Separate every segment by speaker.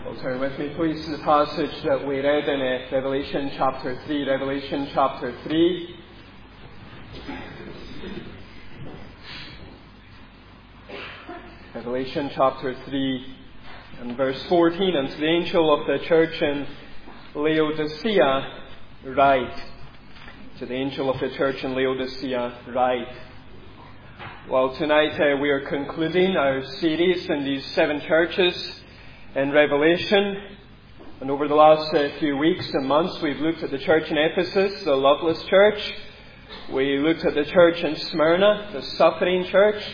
Speaker 1: Well, turn with me, please, to the passage that we read in Revelation chapter 3. Revelation chapter 3. Revelation chapter 3 and verse 14. And to the angel of the church in Laodicea write. To the angel of the church in Laodicea write. Well, tonight we are concluding our series in these 7 churches in Revelation. And over the last few weeks and months, we've looked at the church in Ephesus, the loveless church. We looked at the church in Smyrna, the suffering church.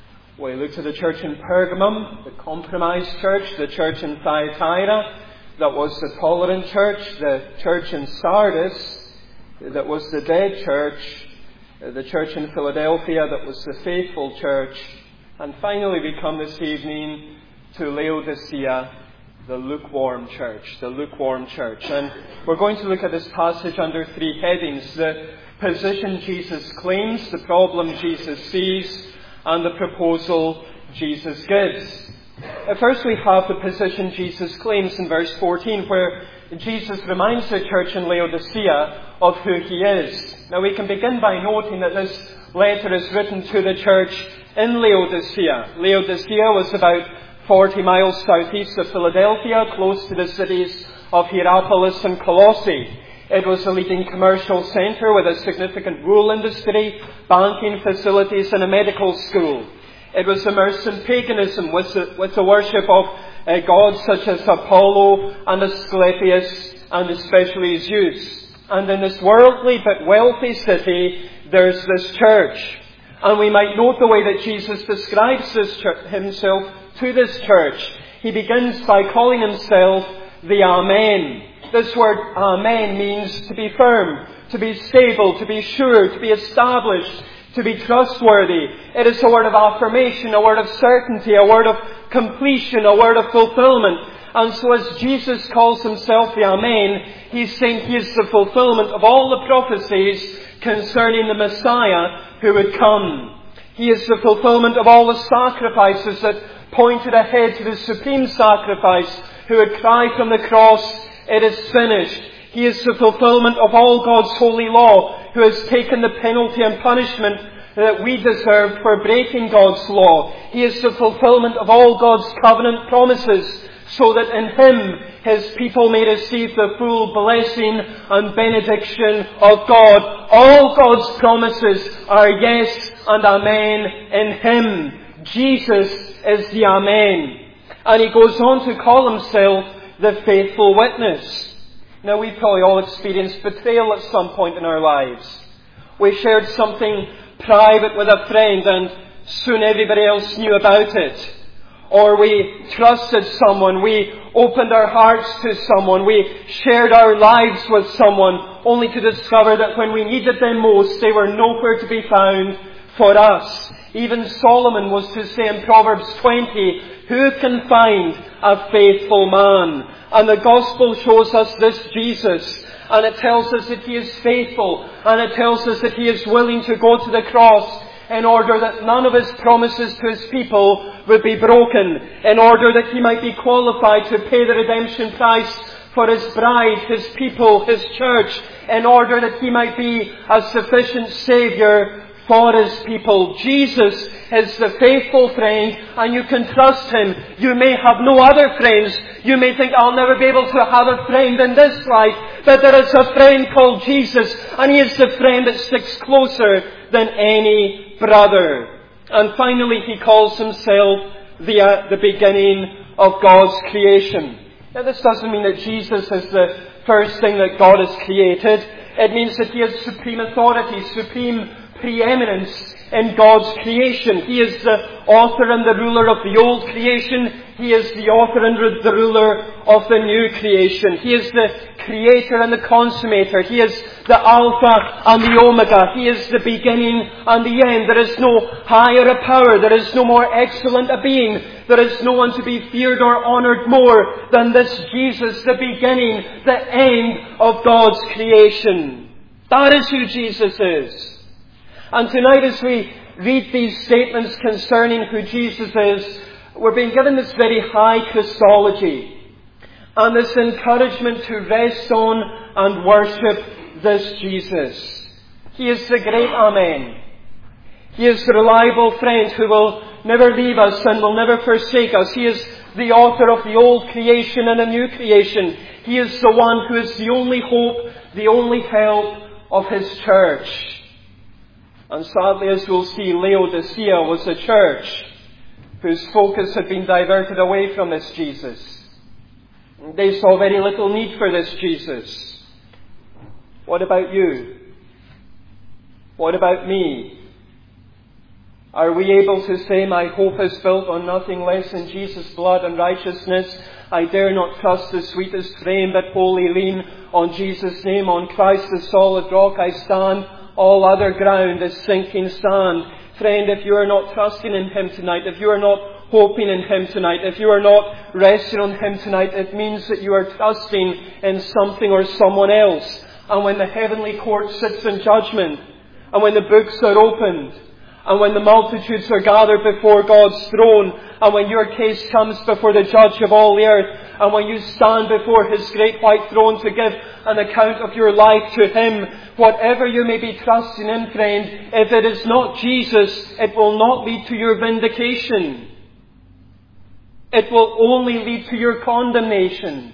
Speaker 1: We looked at the church in Pergamum, the compromised church. The church in Thyatira, that was the tolerant church. The church in Sardis, that was the dead church. The church in Philadelphia, that was the faithful church. And finally we come this evening to Laodicea, the lukewarm church. The lukewarm church. And we're going to look at this passage under 3 headings. The position Jesus claims, the problem Jesus sees, and the proposal Jesus gives. First we have the position Jesus claims in verse 14, where Jesus reminds the church in Laodicea of who He is. Now we can begin by noting that this letter is written to the church in Laodicea. Laodicea was about 40 miles southeast of Philadelphia, close to the cities of Hierapolis and Colossae. It was a leading commercial centre with a significant wool industry, banking facilities and a medical school. It was immersed in paganism with the worship of gods such as Apollo and Asclepius and especially Zeus. And in this worldly but wealthy city, there's this church. And we might note the way that Jesus describes himself to this church. He begins by calling himself the Amen. This word Amen means to be firm, to be stable, to be sure, to be established, to be trustworthy. It is a word of affirmation, a word of certainty, a word of completion, a word of fulfillment. And so as Jesus calls himself the Amen, he's saying he is the fulfillment of all the prophecies concerning the Messiah who would come. He is the fulfillment of all the sacrifices that pointed ahead to the supreme sacrifice who would cry from the cross, "It is finished." He is the fulfillment of all God's holy law, who has taken the penalty and punishment that we deserved for breaking God's law. He is the fulfillment of all God's covenant promises, so that in Him His people may receive the full blessing and benediction of God. All God's promises are yes and amen in Him. Jesus is the Amen. And He goes on to call Himself the faithful witness. Now we've probably all experienced betrayal at some point in our lives. We shared something private with a friend and soon everybody else knew about it. Or we trusted someone, we opened our hearts to someone, we shared our lives with someone, only to discover that when we needed them most, they were nowhere to be found for us. Even Solomon was to say in Proverbs 20, "Who can find a faithful man?" And the Gospel shows us this Jesus. And it tells us that He is faithful. And it tells us that He is willing to go to the cross in order that none of His promises to His people would be broken. In order that He might be qualified to pay the redemption price for His bride, His people, His church. In order that He might be a sufficient Saviour for His people. Jesus is the faithful friend, and you can trust Him. You may have no other friends. You may think, "I'll never be able to have a friend in this life." But there is a friend called Jesus, and He is the friend that sticks closer than any brother. And finally, He calls Himself the beginning of God's creation. Now this doesn't mean that Jesus is the first thing that God has created. It means that He has supreme authority, supreme preeminence in God's creation. He is the author and the ruler of the old creation. He is the author and the ruler of the new creation. He is the creator and the consummator. He is the Alpha and the Omega. He is the beginning and the end. There is no higher a power. There is no more excellent a being. There is no one to be feared or honoured more than this Jesus, the beginning, the end of God's creation. That is who Jesus is. And tonight as we read these statements concerning who Jesus is, we're being given this very high Christology. and this encouragement to rest on and worship this Jesus. He is the great Amen. He is the reliable friend who will never leave us and will never forsake us. He is the author of the old creation and a new creation. He is the one who is the only hope, the only help of His church. And sadly, as we'll see, Laodicea was a church whose focus had been diverted away from this Jesus. They saw very little need for this Jesus. What about you? What about me? Are we able to say, my hope is built on nothing less than Jesus' blood and righteousness? I dare not trust the sweetest frame, but wholly lean on Jesus' name. On Christ the solid rock I stand. All other ground is sinking sand. Friend, if you are not trusting in Him tonight, if you are not hoping in Him tonight, if you are not resting on Him tonight, it means that you are trusting in something or someone else. And when the heavenly court sits in judgment, and when the books are opened, and when the multitudes are gathered before God's throne, and when your case comes before the judge of all the earth, and when you stand before His great white throne to give an account of your life to Him, whatever you may be trusting in, friend, if it is not Jesus, it will not lead to your vindication. It will only lead to your condemnation.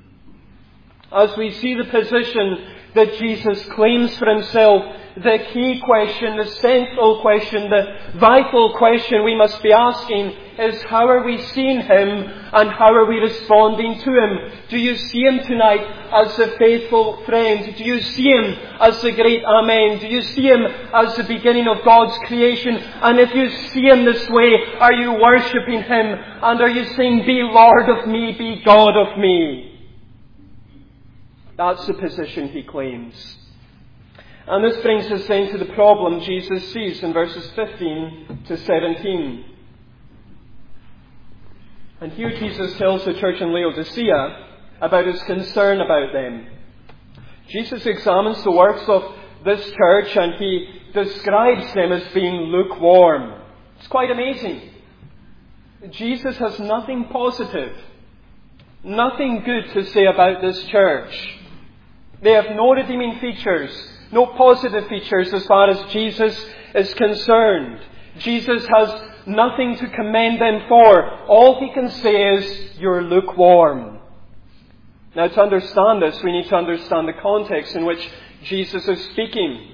Speaker 1: As we see the position that Jesus claims for Himself, the key question, the central question, the vital question we must be asking is, how are we seeing Him and how are we responding to Him? Do you see Him tonight as the faithful friend? Do you see Him as the great Amen? Do you see Him as the beginning of God's creation? And if you see Him this way, are you worshipping Him? And are you saying, be Lord of me, be God of me? That's the position He claims. And this brings us then to the problem Jesus sees in verses 15 to 17. And here Jesus tells the church in Laodicea about His concern about them. Jesus examines the works of this church and He describes them as being lukewarm. It's quite amazing. Jesus has nothing positive, nothing good to say about this church. They have no redeeming features, no positive features as far as Jesus is concerned. Jesus has nothing to commend them for. All He can say is, you're lukewarm. Now, to understand this, we need to understand the context in which Jesus is speaking.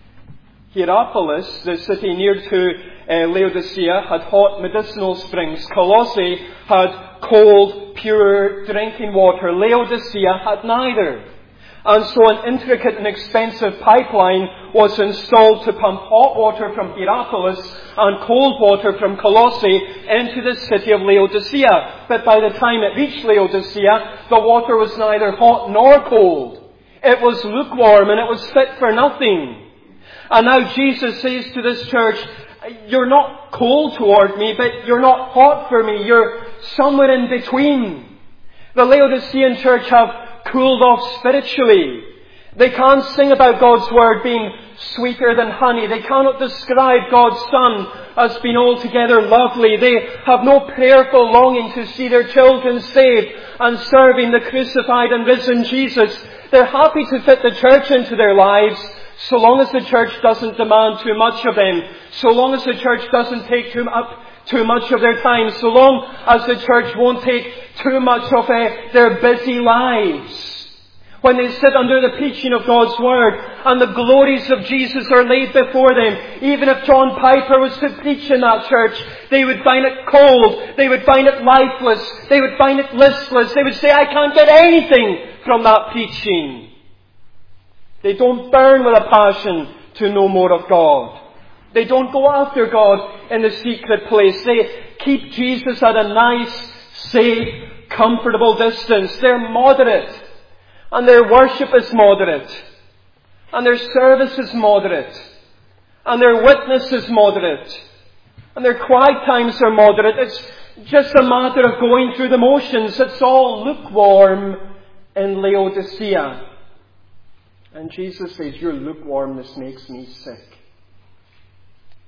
Speaker 1: Hierapolis, the city near to Laodicea, had hot medicinal springs. Colossae had cold, pure drinking water. Laodicea had neither. And so an intricate and expensive pipeline was installed to pump hot water from Hierapolis and cold water from Colossae into the city of Laodicea. But by the time it reached Laodicea, the water was neither hot nor cold. It was lukewarm and it was fit for nothing. And now Jesus says to this church, you're not cold toward me, but you're not hot for me. You're somewhere in between. The Laodicean church have cooled off spiritually. They can't sing about God's Word being sweeter than honey. They cannot describe God's Son as being altogether lovely. They have no prayerful longing to see their children saved and serving the crucified and risen Jesus. They're happy to fit the church into their lives, so long as the church doesn't demand too much of them, so long as the church doesn't take too much of their time, so long as the church won't take too much of their busy lives. When they sit under the preaching of God's Word and the glories of Jesus are laid before them, even if John Piper was to preach in that church, they would find it cold, they would find it lifeless, they would find it listless, they would say, I can't get anything from that preaching. They don't burn with a passion to know more of God. They don't go after God in the secret place. They keep Jesus at a nice, safe, comfortable distance. They're moderate. And their worship is moderate. And their service is moderate. And their witness is moderate. And their quiet times are moderate. It's just a matter of going through the motions. It's all lukewarm in Laodicea. And Jesus says, your lukewarmness makes me sick.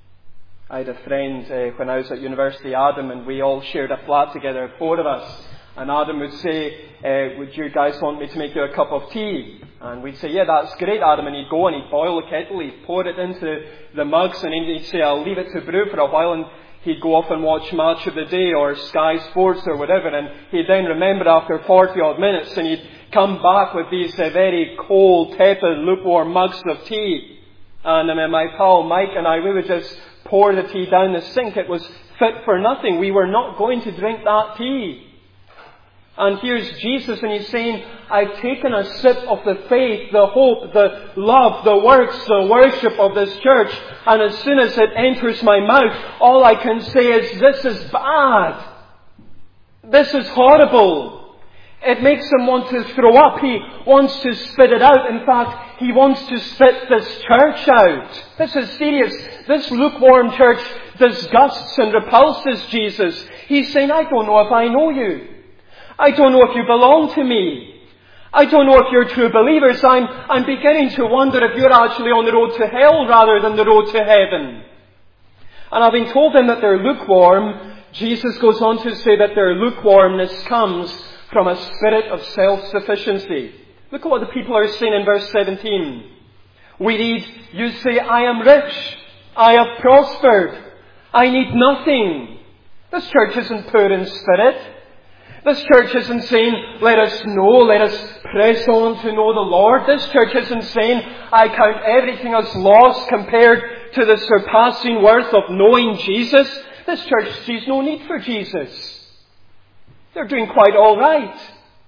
Speaker 1: I had a friend when I was at university, Adam, and we all shared a flat together, 4 of us. And Adam would say, would you guys want me to make you a cup of tea? And we'd say, yeah, that's great, Adam. And he'd go and he'd boil the kettle, he'd pour it into the mugs, and he'd say, I'll leave it to brew for a while. And he'd go off and watch Match of the Day or Sky Sports or whatever. And he'd then remember after 40 odd minutes, and he'd come back with these very cold, tepid, lukewarm mugs of tea. And my pal Mike and I, we would just pour the tea down the sink. It was fit for nothing. We were not going to drink that tea. And here's Jesus, and He's saying, I've taken a sip of the faith, the hope, the love, the works, the worship of this church, and as soon as it enters my mouth, all I can say is, this is bad. This is horrible. It makes him want to throw up. He wants to spit it out. In fact, he wants to spit this church out. This is serious. This lukewarm church disgusts and repulses Jesus. He's saying, I don't know if I know you. I don't know if you belong to me. I don't know if you're true believers. I'm beginning to wonder if you're actually on the road to hell rather than the road to heaven. And having told them that they're lukewarm, Jesus goes on to say that their lukewarmness comes from a spirit of self-sufficiency. Look at what the people are saying in verse 17. We read, you say, I am rich. I have prospered. I need nothing. This church isn't poor in spirit. This church isn't saying, let us press on to know the Lord. This church isn't saying, I count everything as lost compared to the surpassing worth of knowing Jesus. This church sees no need for Jesus. They're doing quite all right.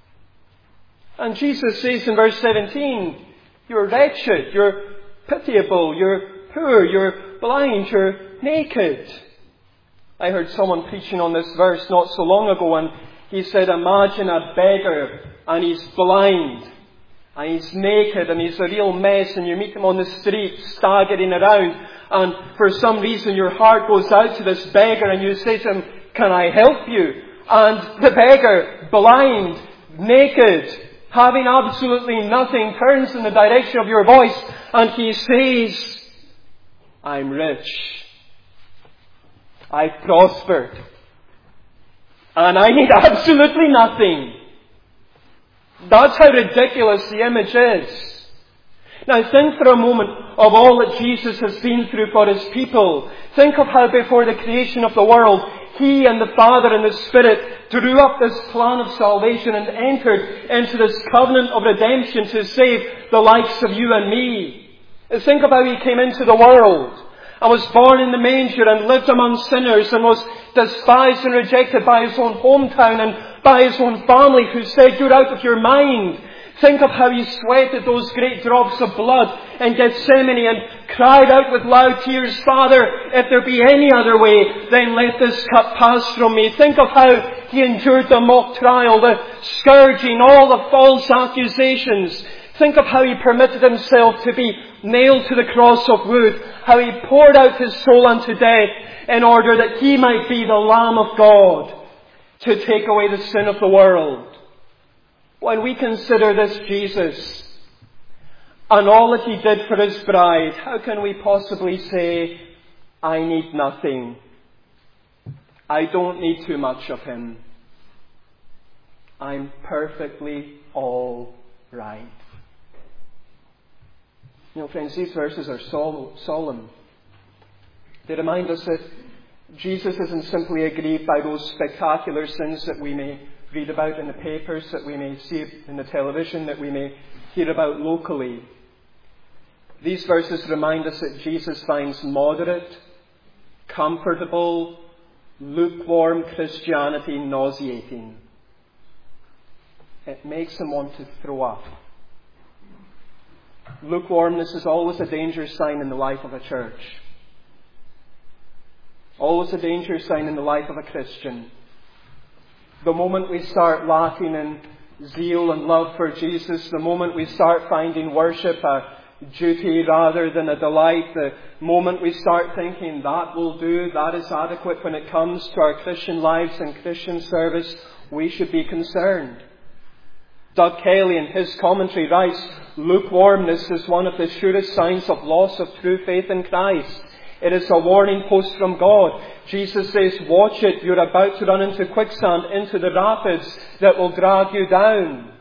Speaker 1: And Jesus says in verse 17, you're wretched, you're pitiable, you're poor, you're blind, you're naked. I heard someone preaching on this verse not so long ago, and he said, imagine a beggar, and he's blind, and he's naked, and he's a real mess, and you meet him on the street, staggering around, and for some reason your heart goes out to this beggar, and you say to him, can I help you? And the beggar, blind, naked, having absolutely nothing, turns in the direction of your voice, and he says, I'm rich. I've prospered. And I need absolutely nothing. That's how ridiculous the image is. Now think for a moment of all that Jesus has been through for His people. Think of how before the creation of the world, He and the Father and the Spirit drew up this plan of salvation and entered into this covenant of redemption to save the likes of you and me. Think of how He came into the world and was born in the manger and lived among sinners and was despised and rejected by His own hometown and by His own family, who said, you're out of your mind. Think of how He sweated those great drops of blood in Gethsemane and cried out with loud tears, Father, if there be any other way, then let this cup pass from me. Think of how He endured the mock trial, the scourging, all the false accusations. Think of how He permitted Himself to be nailed to the cross of wood, how He poured out His soul unto death in order that He might be the Lamb of God to take away the sin of the world. When we consider this Jesus and all that He did for His bride, how can we possibly say, I need nothing? I don't need too much of Him. I'm perfectly all right. You know, friends, these verses are solemn. They remind us that Jesus isn't simply aggrieved by those spectacular sins that we may read about in the papers, that we may see in the television, that we may hear about locally. These verses remind us that Jesus finds moderate, comfortable, lukewarm Christianity nauseating. It makes Him want to throw up. Lukewarmness is always a danger sign in the life of a church. Always a danger sign in the life of a Christian. The moment we start lacking in zeal and love for Jesus, the moment we start finding worship a duty rather than a delight, the moment we start thinking that will do, that is adequate when it comes to our Christian lives and Christian service, we should be concerned. Doug Kelly in his commentary writes, lukewarmness is one of the surest signs of loss of true faith in Christ. It is a warning post from God. Jesus says, watch it, you're about to run into quicksand, into the rapids that will drag you down.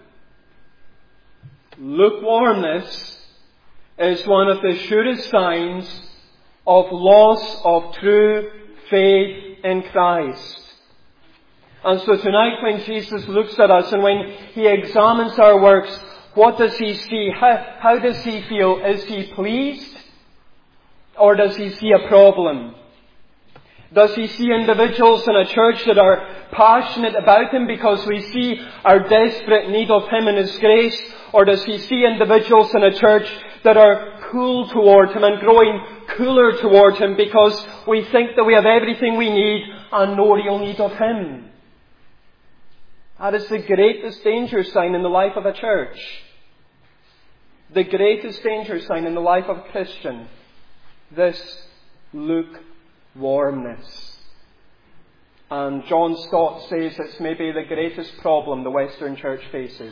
Speaker 1: Lukewarmness is one of the surest signs of loss of true faith in Christ. And so tonight when Jesus looks at us and when He examines our works, what does He see? How does He feel? Is He pleased? Or does He see a problem? Does He see individuals in a church that are passionate about Him because we see our desperate need of Him and His grace? Or does He see individuals in a church that are cool toward Him and growing cooler toward Him because we think that we have everything we need and no real need of Him? That is the greatest danger sign in the life of a church. The greatest danger sign in the life of a Christian. This lukewarmness. And John Stott says it's maybe the greatest problem the Western church faces.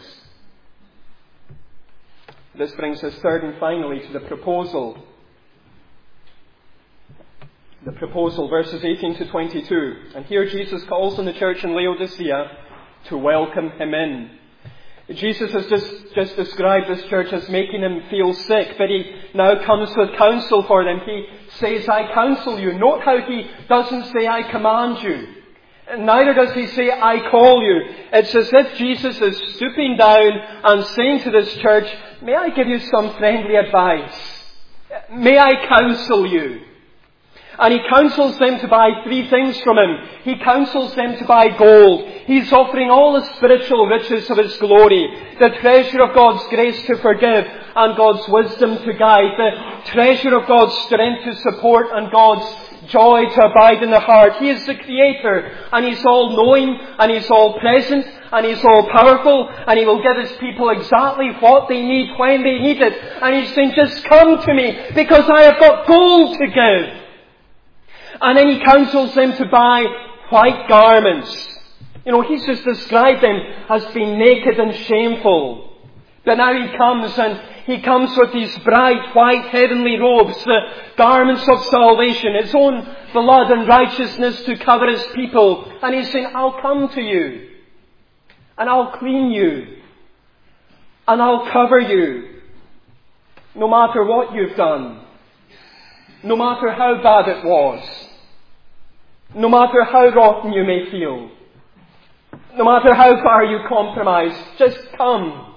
Speaker 1: This brings us third and finally to the proposal. The proposal, verses 18 to 22. And here Jesus calls on the church in Laodicea to welcome Him in. Jesus has just described this church as making him feel sick, but He now comes with counsel for them. He says, I counsel you. Note how He doesn't say, I command you. And neither does He say, I call you. It's as if Jesus is stooping down and saying to this church, may I give you some friendly advice? May I counsel you? And He counsels them to buy three things from Him. He counsels them to buy gold. He's offering all the spiritual riches of His glory. The treasure of God's grace to forgive and God's wisdom to guide. The treasure of God's strength to support and God's joy to abide in the heart. He is the Creator and He's all-knowing and He's all-present and He's all-powerful and He will give His people exactly what they need when they need it. And He's saying, just come to me because I have got gold to give. And then He counsels them to buy white garments. He's just described them as being naked and shameful. But now He comes with these bright white heavenly robes, the garments of salvation, His own blood and righteousness to cover His people. And He's saying, I'll come to you. And I'll clean you. And I'll cover you. No matter what you've done. No matter how bad it was. No matter how rotten you may feel. No matter how far you compromise. Just come.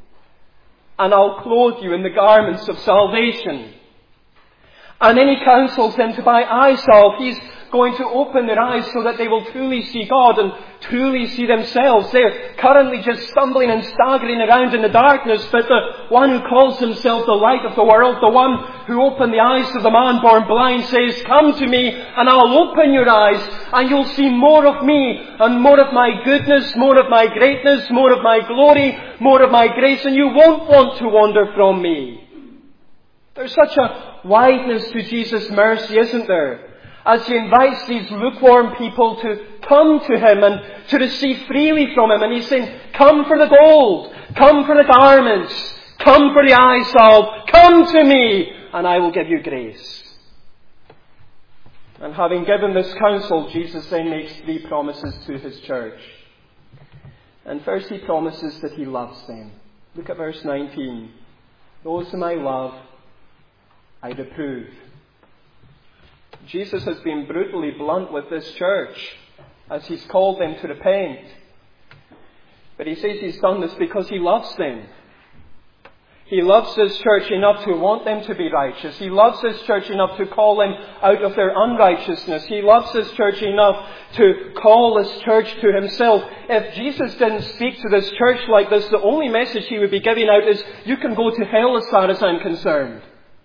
Speaker 1: And I'll clothe you in the garments of salvation. And then He counsels them to buy eye salve. He's going to open their eyes so that they will truly see God and truly see themselves. They're currently just stumbling and staggering around in the darkness, but the one who calls Himself the light of the world, the one who opened the eyes of the man born blind, says, come to me and I'll open your eyes and you'll see more of me and more of my goodness, more of my greatness, more of my glory, more of my grace, and you won't want to wander from me. There's such a wideness to Jesus' mercy, isn't there? As He invites these lukewarm people to come to Him and to receive freely from Him. And He's saying, come for the gold, come for the garments, come for the eye salve, come to me and I will give you grace. And having given this counsel, Jesus then makes three promises to His church. And first He promises that He loves them. Look at verse 19. Those whom I love, I reprove. Jesus has been brutally blunt with this church as He's called them to repent. But He says He's done this because He loves them. He loves this church enough to want them to be righteous. He loves this church enough to call them out of their unrighteousness. He loves this church enough to call this church to Himself. If Jesus didn't speak to this church like this, the only message He would be giving out is, you can go to hell as far as I'm concerned.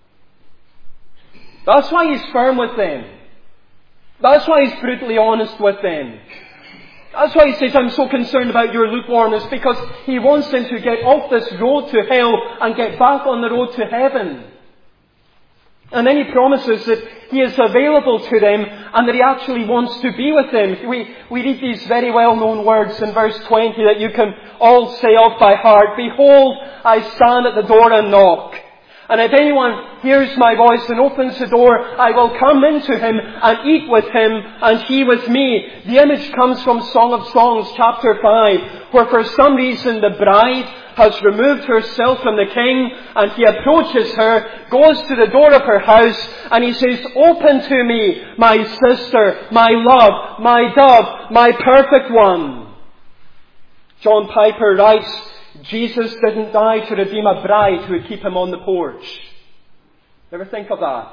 Speaker 1: That's why He's firm with them. That's why He's brutally honest with them. That's why He says, I'm so concerned about your lukewarmness, because He wants them to get off this road to hell and get back on the road to heaven. And then He promises that He is available to them and that He actually wants to be with them. We read these very well-known words in verse 20 that you can all say off by heart. Behold, I stand at the door and knock. And if anyone hears my voice and opens the door, I will come into him and eat with him and he with me. The image comes from Song of Songs, chapter 5, where for some reason the bride has removed herself from the king, and he approaches her, goes to the door of her house, and he says, "Open to me, my sister, my love, my dove, my perfect one." John Piper writes, Jesus didn't die to redeem a bride who would keep him on the porch. Ever think of that?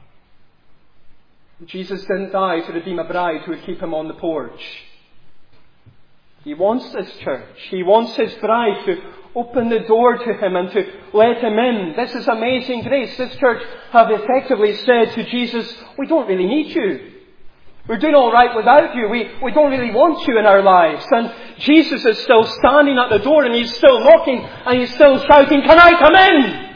Speaker 1: Jesus didn't die to redeem a bride who would keep him on the porch. He wants this church. He wants his bride to open the door to him and to let him in. This is amazing grace. This church have effectively said to Jesus, "We don't really need you. We're doing all right without you. We don't really want you in our lives." And Jesus is still standing at the door, and he's still knocking, and he's still shouting, "Can I come in?"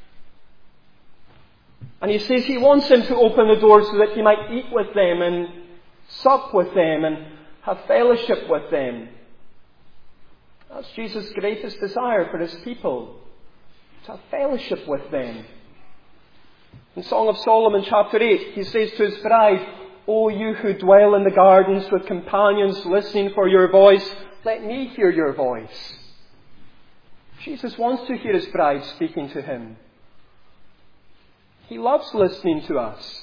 Speaker 1: And he says he wants him to open the door so that he might eat with them and sup with them and have fellowship with them. That's Jesus' greatest desire for his people, to have fellowship with them. In Song of Solomon chapter 8, he says to his bride, "O you who dwell in the gardens with companions listening for your voice, let me hear your voice." Jesus wants to hear his bride speaking to him. He loves listening to us.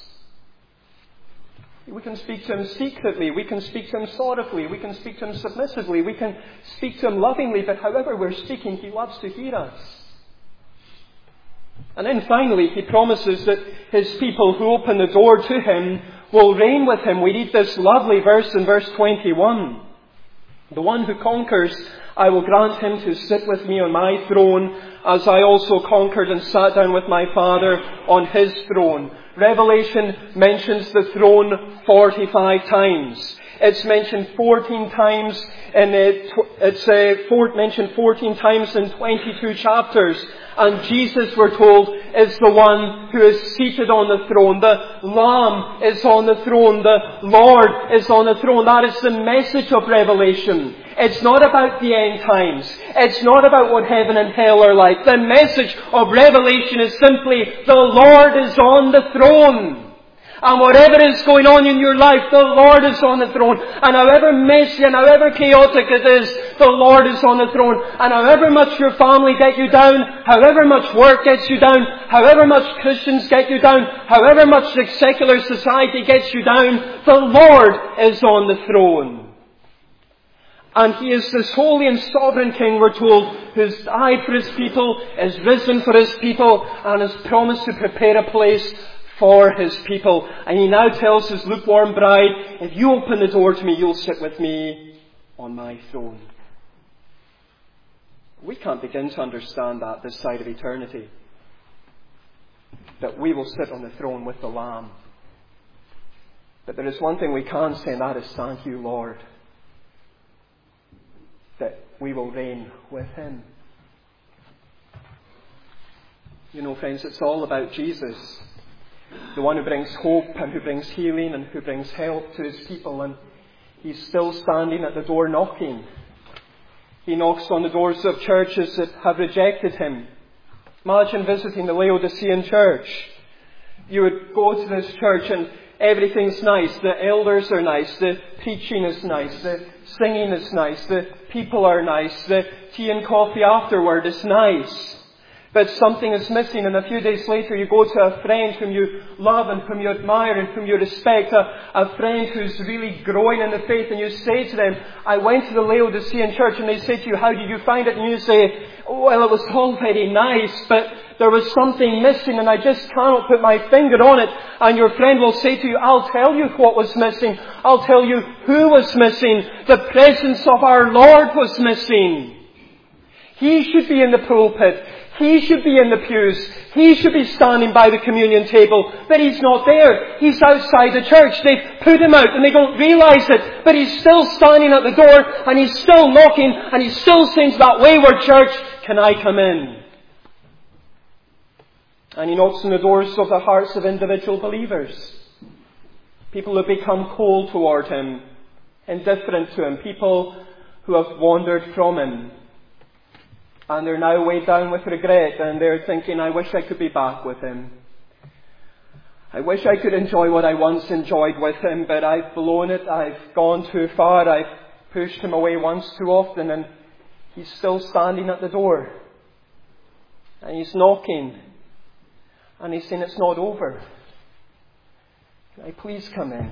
Speaker 1: We can speak to him secretly. We can speak to him sorrowfully. We can speak to him submissively. We can speak to him lovingly. But however we're speaking, he loves to hear us. And then finally, he promises that his people who open the door to him will reign with him. We read this lovely verse in verse 21. "The one who conquers, I will grant him to sit with me on my throne, as I also conquered and sat down with my Father on his throne." Revelation mentions the throne 45 times. It's mentioned 14 times mentioned 14 times in 22 chapters. And Jesus, we're told, is the one who is seated on the throne. The Lamb is on the throne. The Lord is on the throne. That is the message of Revelation. It's not about the end times. It's not about what heaven and hell are like. The message of Revelation is simply, the Lord is on the throne. And whatever is going on in your life, the Lord is on the throne. And however messy and however chaotic it is, the Lord is on the throne. And however much your family get you down, however much work gets you down, however much Christians get you down, however much the secular society gets you down, the Lord is on the throne. And he is this holy and sovereign King, we're told, who's died for his people, is risen for his people, and has promised to prepare a place for his people. And he now tells his lukewarm bride, "If you open the door to me, you'll sit with me on my throne." We can't begin to understand that this side of eternity, that we will sit on the throne with the Lamb. But there is one thing we can say, and that is, "Thank you, Lord," that we will reign with him. You know, friends, it's all about Jesus, the one who brings hope and who brings healing and who brings help to his people. And he's still standing at the door knocking. He knocks on the doors of churches that have rejected him. Imagine visiting the Laodicean church. You would go to this church and everything's nice. The elders are nice. The preaching is nice. The singing is nice. The people are nice. The tea and coffee afterward is nice. But something is missing, and a few days later you go to a friend whom you love and whom you admire and whom you respect, a friend who's really growing in the faith, and you say to them, "I went to the Laodicean church," and they say to you, "How did you find it?" And you say, "Well, it was all very nice, but there was something missing and I just cannot put my finger on it." And your friend will say to you, "I'll tell you what was missing. I'll tell you who was missing. The presence of our Lord was missing. He should be in the pulpit. He should be in the pews. He should be standing by the communion table. But he's not there. He's outside the church. They've put him out and they don't realize it. But he's still standing at the door and he's still knocking and he's still saying to that wayward church, 'Can I come in?'" And he knocks on the doors of the hearts of individual believers. People who become cold toward him, indifferent to him, people who have wandered from him. And they're now weighed down with regret, and they're thinking, I wish I could be back with him. I wish I could enjoy what I once enjoyed with him, but I've blown it, I've gone too far, I've pushed him away once too often, and he's still standing at the door. And he's knocking. And he's saying, it's not over. Can I please come in?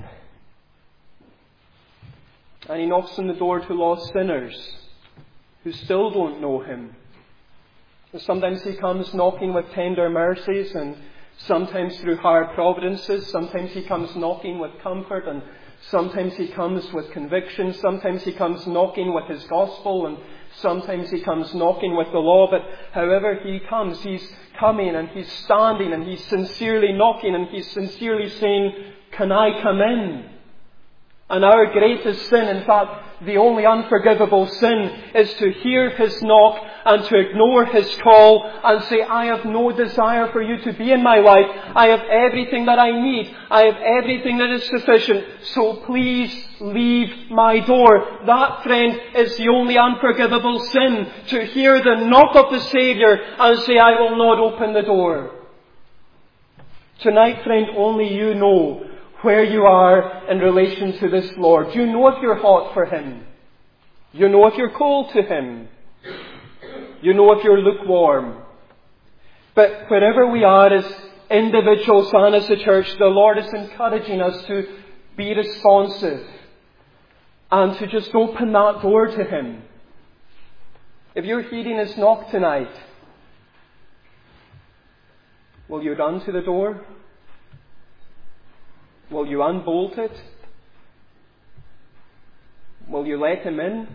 Speaker 1: And he knocks on the door to lost sinners who still don't know him. And sometimes he comes knocking with tender mercies, and sometimes through hard providences. Sometimes he comes knocking with comfort, and sometimes he comes with conviction. Sometimes he comes knocking with his gospel, and sometimes he comes knocking with the law. But however he comes, he's coming and he's standing and he's sincerely knocking and he's sincerely saying, can I come in? And our greatest sin, in fact, the only unforgivable sin, is to hear his knock and to ignore his call and say, I have no desire for you to be in my life. I have everything that I need. I have everything that is sufficient. So please leave my door. That, friend, is the only unforgivable sin. To hear the knock of the Saviour and say, I will not open the door. Tonight, friend, only you know where you are in relation to this Lord. You know if you're hot for him. You know if you're cold to him. You know if you're lukewarm. But wherever we are as individuals and as a church, the Lord is encouraging us to be responsive and to just open that door to him. If you're heeding his knock tonight, will you run to the door? Will you unbolt it? Will you let him in?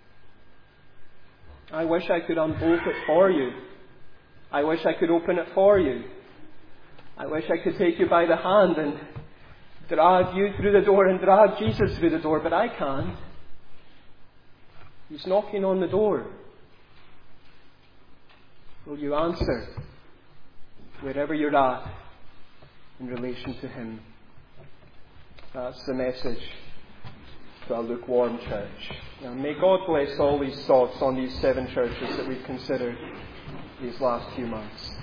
Speaker 1: I wish I could unbolt it for you. I wish I could open it for you. I wish I could take you by the hand and drag you through the door and drag Jesus through the door, but I can't. He's knocking on the door. Will you answer wherever you're at in relation to him? That's the message to a lukewarm church. Now, may God bless all these thoughts on these 7 churches that we've considered these last few months.